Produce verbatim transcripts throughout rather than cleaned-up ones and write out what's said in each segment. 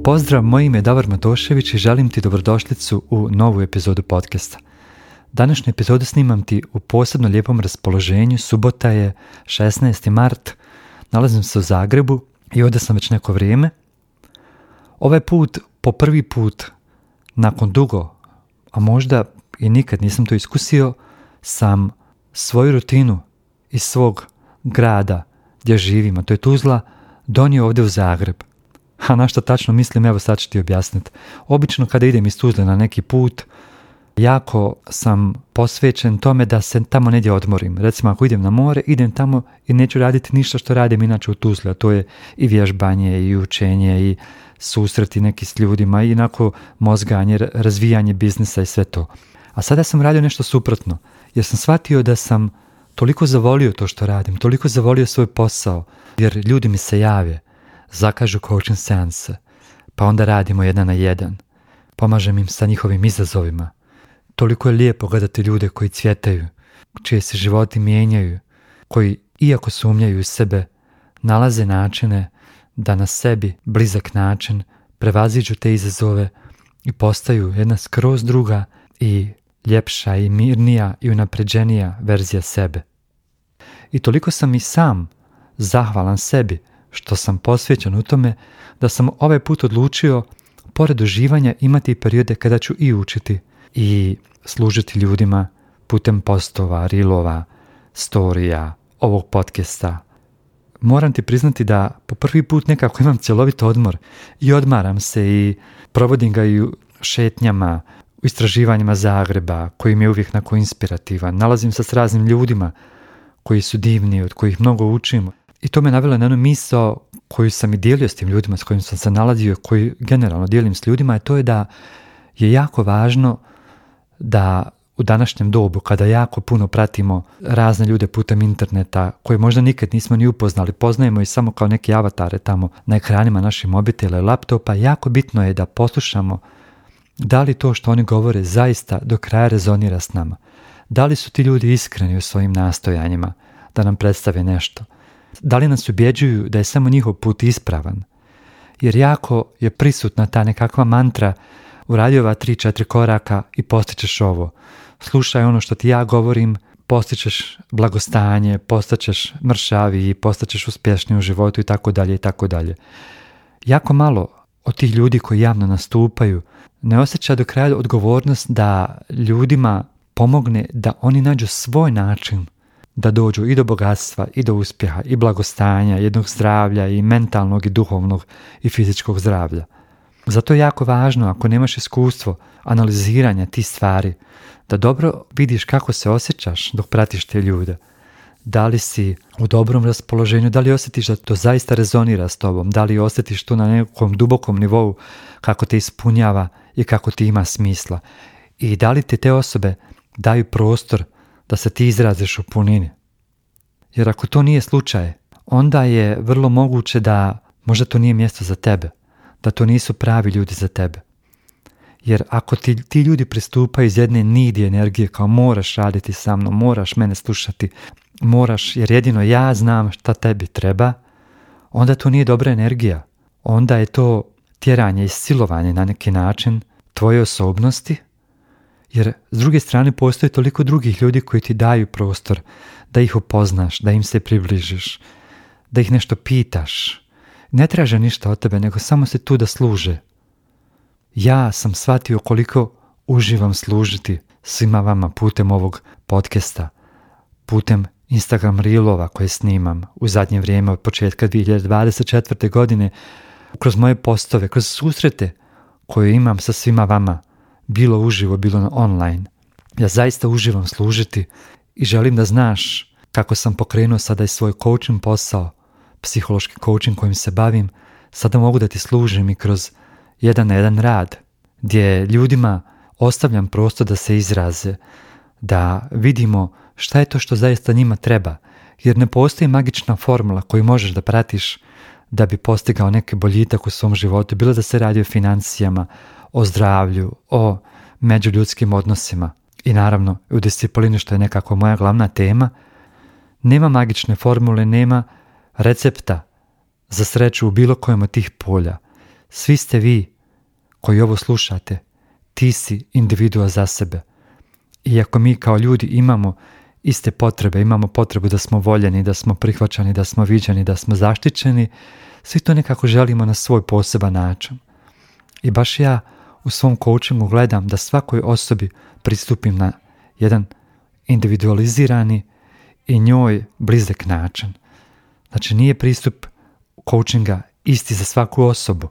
Pozdrav, moje ime je Davor Matošević i želim ti dobrodošlicu u novu epizodu podcasta. Današnju epizodu snimam ti u posebno lijepom raspoloženju. Subota je šesnaesti mart, nalazim se u Zagrebu i ovdje sam već neko vrijeme. Ovaj put, po prvi put, nakon dugo, a možda i nikad nisam to iskusio, sam svoju rutinu iz svog grada gdje živim, a to je Tuzla, donio ovdje u Zagreb. A na što tačno mislim, evo sad ću ti objasniti. Obično kada idem iz Tuzle na neki put, jako sam posvećen tome da se tamo negdje odmorim. Recimo ako idem na more, idem tamo i neću raditi ništa što radim inače u Tuzli, a to je i vježbanje, i učenje, i susreti neki s ljudima, i inako mozganje, razvijanje biznisa i sve to. A sada sam radio nešto suprotno, jer sam shvatio da sam toliko zavolio to što radim, toliko zavolio svoj posao, jer ljudi mi se jave, zakažu coaching seanse, pa onda radimo jedan na jedan. Pomažem im sa njihovim izazovima. Toliko je lijepo gledati ljude koji cvjetaju, čije se životi mijenjaju, koji, iako sumnjaju u sebe, nalaze načine da na sebi blizak način prevaziđu te izazove i postaju jedna skroz druga i ljepša i mirnija i unapređenija verzija sebe. I toliko sam i sam zahvalan sebi što sam posvećen u tome da sam ovaj put odlučio, pored uživanja, imati periode kada ću i učiti i služiti ljudima putem postova, reelova, storija, ovog podcasta. Moram ti priznati da po prvi put nekako imam cjelovit odmor i odmaram se i provodim ga i u šetnjama, u istraživanjima Zagreba, koji mi je uvijek nako inspirativan. Nalazim se s raznim ljudima koji su divni, od kojih mnogo učim. I to me navelo na jednu misao koju sam i dijelio s tim ljudima s kojim sam se nalazio, koju generalno dijelim s ljudima, a to je da je jako važno da u današnjem dobu, kada jako puno pratimo razne ljude putem interneta, koje možda nikad nismo ni upoznali, poznajemo ih samo kao neke avatare tamo na ekranima naših mobitela i laptopa, jako bitno je da poslušamo da li to što oni govore zaista do kraja rezonira s nama. Da li su ti ljudi iskreni u svojim nastojanjima da nam predstave nešto? Da li nas ubjeđuju da je samo njihov put ispravan? Jer jako je prisutna ta nekakva mantra: uradi ova tri, četiri koraka i postićeš ovo. Slušaj ono što ti ja govorim, postićeš blagostanje, postaćeš mršaviji, postaćeš uspješniji u životu i tako dalje i tako dalje. Jako malo od tih ljudi koji javno nastupaju ne osjeća do kraja odgovornost da ljudima pomogne da oni nađu svoj način da dođu i do bogatstva, i do uspjeha, i blagostanja, jednog zdravlja, i mentalnog, i duhovnog, i fizičkog zdravlja. Zato je jako važno, ako nemaš iskustvo analiziranja tih stvari, da dobro vidiš kako se osjećaš dok pratiš te ljude. Da li si u dobrom raspoloženju, da li osjetiš da to zaista rezonira s tobom, da li osjetiš to na nekom dubokom nivou kako te ispunjava i kako ti ima smisla. I da li ti te osobe daju prostor da se ti izraziš u punini. Jer ako to nije slučaj, onda je vrlo moguće da možda to nije mjesto za tebe, da to nisu pravi ljudi za tebe. Jer ako ti, ti ljudi pristupaju iz jedne nidi energije, kao moraš raditi sa mnom, moraš mene slušati, moraš, jer jedino ja znam šta tebi treba, onda to nije dobra energija. Onda je to tjeranje i silovanje na neki način tvoje osobnosti. Jer s druge strane postoji toliko drugih ljudi koji ti daju prostor da ih upoznaš, da im se približiš, da ih nešto pitaš. Ne traže ništa od tebe, nego samo se tu da služe. Ja sam shvatio koliko uživam služiti svima vama putem ovog podcasta, putem Instagram reelova koje snimam u zadnje vrijeme od početka dvije hiljade dvadeset četvrte. godine, kroz moje postove, kroz susrete koje imam sa svima vama, bilo uživo, bilo online. Ja zaista uživam služiti i želim da znaš kako sam pokrenuo sada i svoj coaching posao, psihološki coaching kojim se bavim. Sada mogu da ti služim i kroz jedan na jedan rad, gdje ljudima ostavljam prostor da se izraze, da vidimo šta je to što zaista njima treba, jer ne postoji magična formula koju možeš da pratiš da bi postigao neki boljitak u svom životu, bilo da se radi o financijama, o zdravlju, o međuljudskim odnosima i naravno u disciplini, što je nekako moja glavna tema. Nema magične formule, nema recepta za sreću u bilo kojem od tih polja. svi ste vi koji ovo slušate, ti si individua za sebe. Iako mi kao ljudi imamo iste potrebe, imamo potrebu da smo voljeni, da smo prihvaćani, da smo viđeni, da smo zaštićeni, svi to nekako želimo na svoj poseban način. I baš ja u svom coachingu gledam da svakoj osobi pristupim na jedan individualizirani i njoj blizak način. Znači nije pristup coachinga isti za svaku osobu.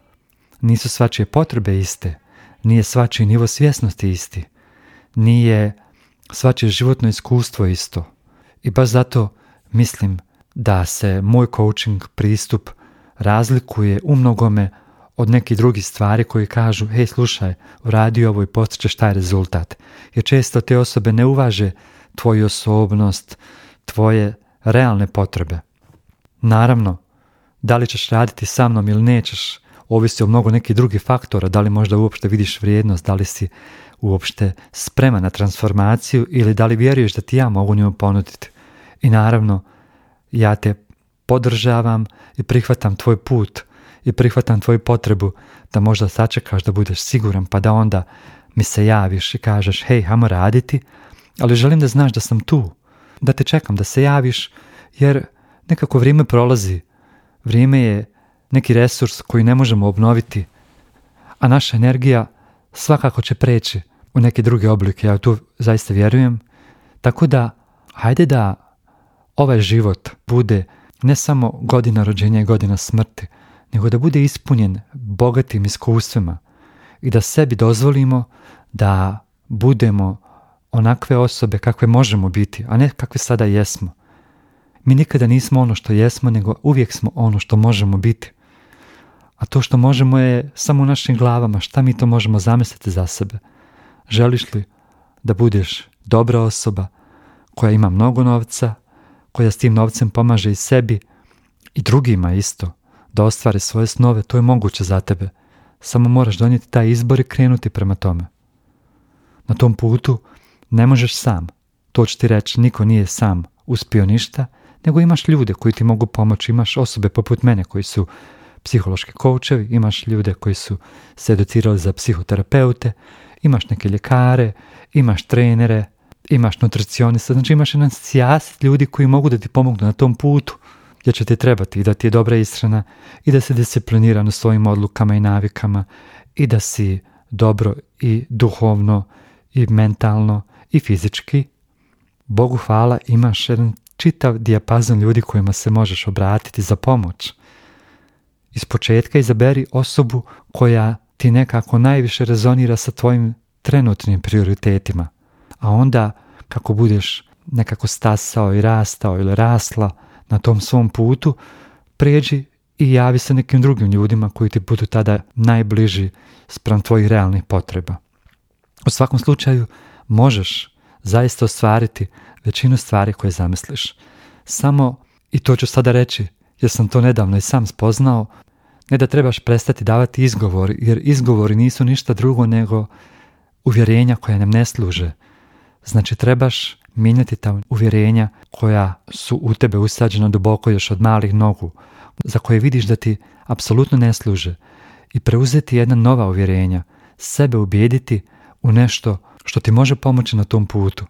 Nisu svačije potrebe iste, nije svačiji nivo svjesnosti isti, nije svačije životno iskustvo isto. I baš zato mislim da se moj coaching pristup razlikuje u mnogome od nekih drugih stvari koji kažu, hej slušaj, uradi ovo i postićeš taj rezultat. Jer često te osobe ne uvaže tvoju osobnost, tvoje realne potrebe. Naravno, da li ćeš raditi sa mnom ili nećeš, ovisi o mnogo nekih drugih faktora, da li možda uopšte vidiš vrijednost, da li si uopšte spreman na transformaciju ili da li vjeruješ da ti ja mogu njemu ponuditi. I naravno, ja te podržavam i prihvatam tvoj put i prihvatam tvoju potrebu da možda sačekaš da budeš siguran pa da onda mi se javiš i kažeš hej, hajmo raditi, ali želim da znaš da sam tu, da te čekam da se javiš jer nekako vrijeme prolazi. Vrijeme je neki resurs koji ne možemo obnoviti, a naša energija svakako će preći u neke druge oblike, ja tu zaista vjerujem. Tako da, hajde da ovaj život bude ne samo godina rođenja i godina smrti, nego da bude ispunjen bogatim iskustvima i da sebi dozvolimo da budemo onakve osobe kakve možemo biti, a ne kakve sada jesmo. Mi nikada nismo ono što jesmo, nego uvijek smo ono što možemo biti. A to što možemo je samo u našim glavama, šta mi to možemo zamisliti za sebe. Želiš li da budeš dobra osoba koja ima mnogo novca, koja s tim novcem pomaže i sebi i drugima isto, da ostvare svoje snove, to je moguće za tebe. Samo moraš donijeti taj izbor i krenuti prema tome. Na tom putu ne možeš sam. To ću ti reći, niko nije sam uspio ništa, nego imaš ljude koji ti mogu pomoći, imaš osobe poput mene koji su psihološki koučevi, imaš ljude koji su se educirali za psihoterapeute, imaš neke ljekare, imaš trenere, imaš nutricionista, znači imaš jedan sijaset ljudi koji mogu da ti pomognu na tom putu, jer će ti trebati i da ti je dobra ishrana i da si discipliniran u svojim odlukama i navikama i da si dobro i duhovno i mentalno i fizički. Bogu hvala, imaš jedan čitav dijapazon ljudi kojima se možeš obratiti za pomoć. Iz početka izaberi osobu koja ti nekako najviše rezonira sa tvojim trenutnim prioritetima, a onda kako budeš nekako stasao i rastao ili rasla na tom svom putu, prijeđi i javi se nekim drugim ljudima koji ti budu tada najbliži spram tvojih realnih potreba. U svakom slučaju možeš zaista ostvariti većinu stvari koje zamisliš. Samo, i to ću sada reći, jer sam to nedavno i sam spoznao, ne da trebaš prestati davati izgovor, jer izgovori nisu ništa drugo nego uvjerenja koja nam ne služe. Znači trebaš mijenjati ta uvjerenja koja su u tebe usađena duboko još od malih nogu, za koje vidiš da ti apsolutno ne služe, i preuzeti jedna nova uvjerenja, sebe ubijediti u nešto što ti može pomoći na tom putu.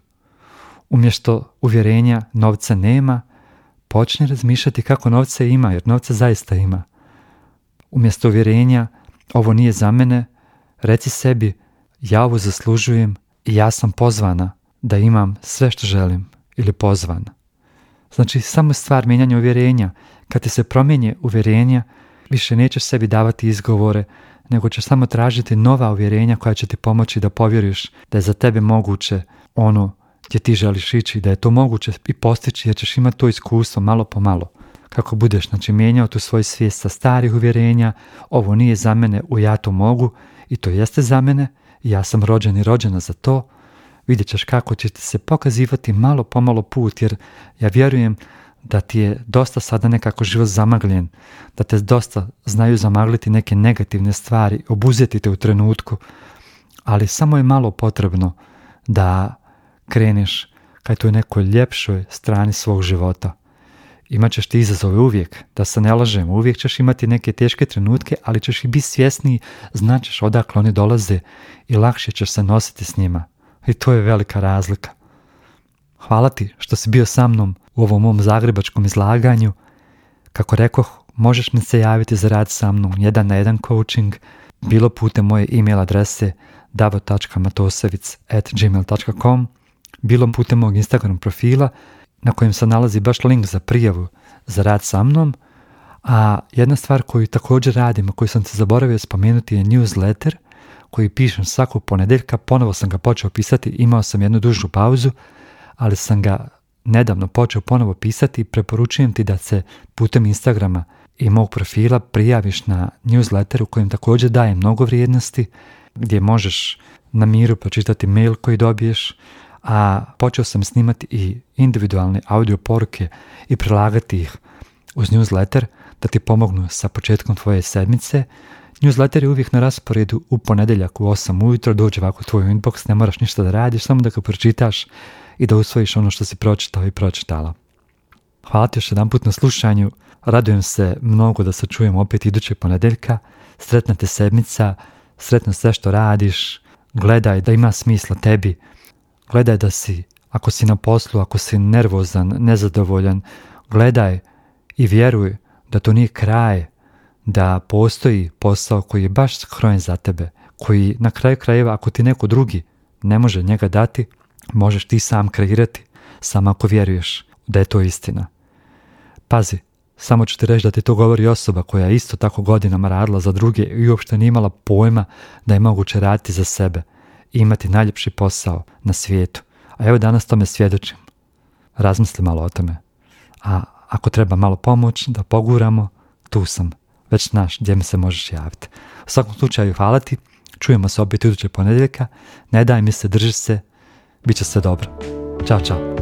Umjesto uvjerenja novca nema, počni razmišljati kako novca ima, jer novca zaista ima. Umjesto uvjerenja ovo nije za mene, reci sebi ja ovo zaslužujem i ja sam pozvana da imam sve što želim ili pozvana. Znači samo stvar mijenjanja uvjerenja. Kad ti se promijeni uvjerenja, više nećeš sebi davati izgovore, nego ćeš samo tražiti nova uvjerenja koja će ti pomoći da povjeriš da je za tebe moguće ono gdje ti želiš ići, da je to moguće i postići, jer ćeš imati to iskustvo malo po malo. Kako budeš znači mijenjao tu svoju svijest sa starih uvjerenja, ovo nije za mene, u ja to mogu i to jeste za mene, i ja sam rođen i rođena za to, vidjet ćeš kako će ti se pokazivati malo po malo put, jer ja vjerujem da ti je dosta sada nekako život zamagljen, da te dosta znaju zamagliti neke negativne stvari, obuzeti te u trenutku, ali samo je malo potrebno da kreneš ka toj nekoj ljepšoj strani svog života. Imat ćeš ti izazove uvijek, da se ne lažemo, uvijek ćeš imati neke teške trenutke, ali ćeš i biti svjesniji, značiš odakle oni dolaze i lakše ćeš se nositi s njima. I to je velika razlika. Hvala ti što si bio sa mnom u ovom mom zagrebačkom izlaganju. Kako rekoh, možeš mi se javiti za rad sa mnom, jedan na jedan coaching, bilo putem moje e-mail adrese davo tačka matosevic at gmail tačka com, bilo putem mog Instagram profila na kojem se nalazi baš link za prijavu za rad sa mnom. A jedna stvar koju također radim, a koju sam se zaboravio spomenuti, je newsletter koji pišem svakog ponedjeljka. Ponovo sam ga počeo pisati, imao sam jednu dužu pauzu, ali sam ga nedavno počeo ponovo pisati i preporučujem ti da se putem Instagrama i mog profila prijaviš na newsletter u kojem također dajem mnogo vrijednosti, gdje možeš na miru pročitati mail koji dobiješ, a počeo sam snimati i individualne audio poruke i prilagati ih uz newsletter da ti pomognu sa početkom tvoje sedmice. Newsletter je uvijek na rasporedu u ponedjeljak u osam ujutro, dođe ovako u tvoj inbox, ne moraš ništa da radiš, samo da ga pročitaš i da usvojiš ono što si pročitao i pročitala. Hvala ti još jedan put na slušanju, radujem se mnogo da se čujemo opet idućeg ponedjeljka. Sretna te sedmica, sretno sve što radiš, gledaj da ima smisla tebi, gledaj da si, ako si na poslu, ako si nervozan, nezadovoljan, gledaj i vjeruj da to nije kraj, da postoji posao koji je baš skrojen za tebe, koji na kraju krajeva, ako ti neko drugi ne može njega dati, možeš ti sam kreirati, samo ako vjeruješ da je to istina. Pazi, samo ću ti reći da ti to govori osoba koja je isto tako godinama radila za druge i uopšte nije imala pojma da je moguće raditi za sebe i imati najljepši posao na svijetu. A evo danas tome svjedočim. Razmisli malo o tome. A ako treba malo pomoć da poguramo, tu sam. Već znaš gdje mi se možeš javiti. U svakom slučaju hvala ti. Čujemo se opet idućeg ponedjeljka. Ne daj mi se, drži se. Biće sve dobro. Ćao, čao.